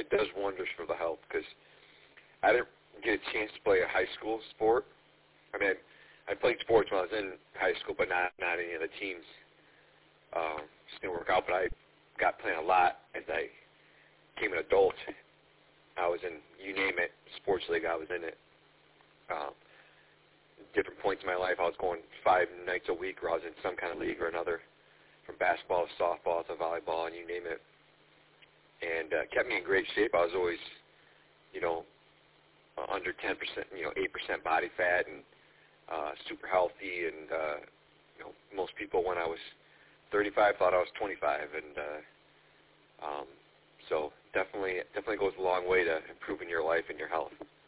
it does wonders for the health, because I didn't get a chance to play a high school sport. I mean, I played sports when I was in high school, but not any of the teams. Just didn't work out, but I got playing a lot as I became an adult. I was in, you name it, sports league, I was in it. Different points in my life, I was going 5 nights a week, or I was in some kind of league or another, from basketball to softball to volleyball, and you name it. And kept me in great shape. I was always, under 10%, 8% body fat, and super healthy. And most people, when I was 35, thought I was 25. And so definitely goes a long way to improving your life and your health.